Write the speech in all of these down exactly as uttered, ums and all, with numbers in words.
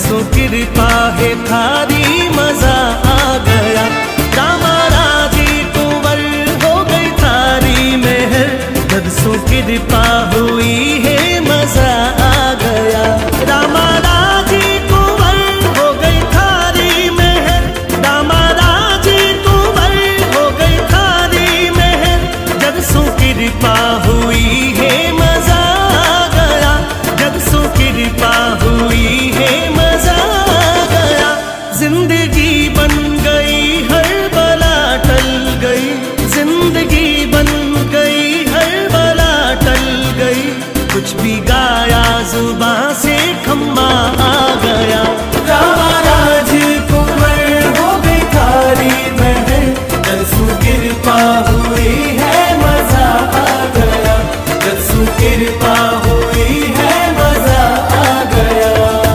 सो कृपा है थारी मजा आ गया। रामा राजी कुंवर हो गई थारी मेहर, जब सो कृपा हुई है मजा आ गया। रामा राजी कुंवर हो गई थारी मेहर, रामा राजी कुंवर हो गई थारी मेहर, जब सो कृपा हुई है मजा आ गया। जब सो कृपा हुई है मजा आ गया। जिंदगी बन गई हर बला टल गई, जिंदगी बन गई हर बला टल गई। कुछ भी गाया जुबां से खम्मा आ गया। रामा राजी कुंवर हो गई थारी महर, जब सो कृपा हुई है मजा आ गया। जब सो कृपा हुई है मजा आ गया।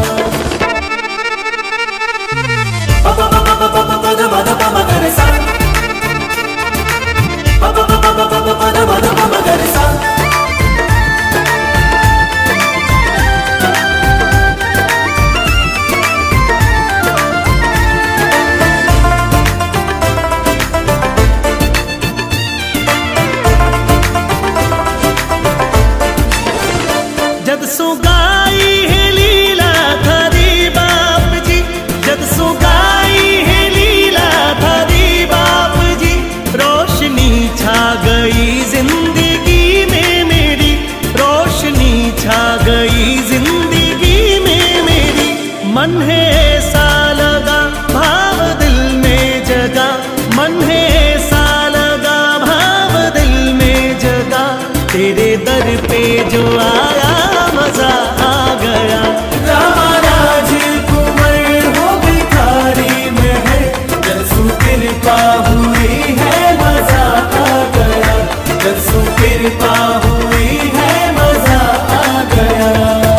जब सो गाई है लीला थारी बाप जी, जब सो गाई है लीला थारी बाप जी। रोशनी छा गई जिंदगी में मेरी, रोशनी छा गई जिंदगी में मेरी। मन है ऐसा लगा भाव दिल में जगा, मन है ऐसा लगा भाव दिल में जगा। तेरे दर पे जो आया मजा आ गया। रामा राजी कुंवर हो गई थारी महर, जब सो कृपा हुई है मजा आ गया। जब सो कृपा हुई है मजा आ गया।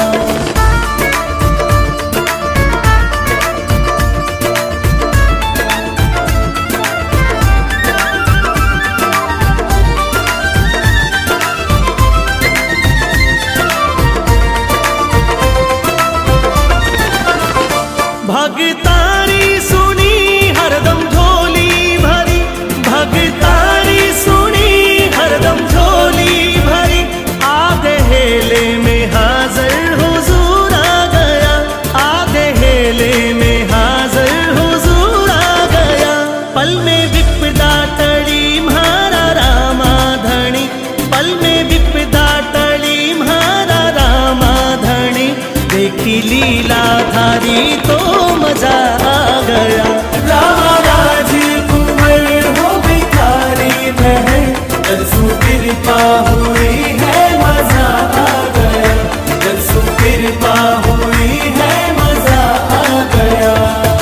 भगतारी सुनी हरदम झोली भरी, भगतारी सुनी हरदम झोली भरी। आधे हेले में हाजिर हुजूर आ गया, आधे हेले में हाजिर हुजूर आ गया। पल में विपदा टली म्हारा रामा धनी, पल में विपदा टली म्हारा रामा धनी। देखी लीला थारी तो मजा आ गया। रामा राजी कुंवर हो गई थारी महर, जब सो कृपा हुई है मजा आ गया। जब सो कृपा हुई है मजा आ गया।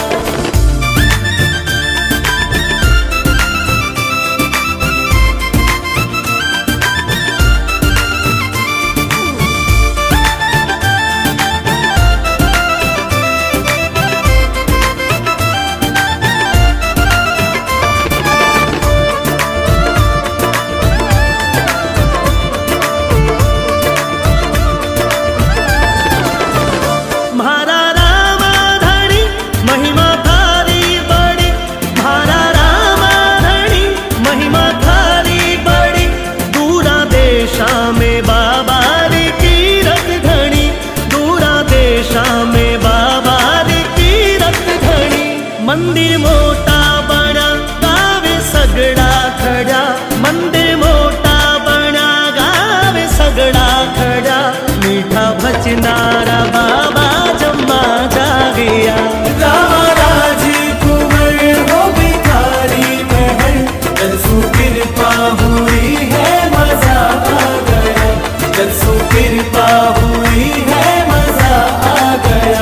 म्हारा रामा धनी महिमा थारी बड़ी, म्हारा रामा धनी महिमा थारी बड़ी। दूरा देशा में बाबारी कीरत घनी, दूरा देशा में बाबारी कीरत घनी। मंदिर मोटा बना गावे सगड़ा खड़ा, मंदिर मोटा बना गावे सगड़ा खड़ा। मीठा भजनारा बाबा जम्मा जागिया। रामा राजी कुंवर हो गई थारी महर, जब सो कृपा हुई है मजा आ गया। जब सो कृपा हुई है मजा आ गया।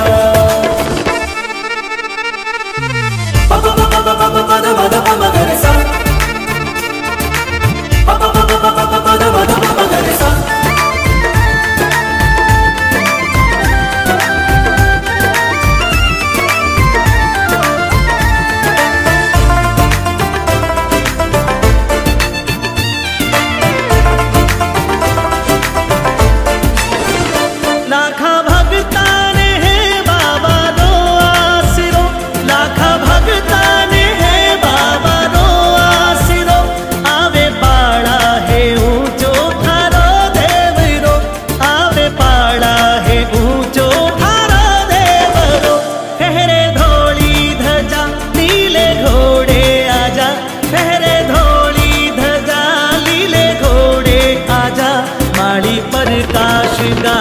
गा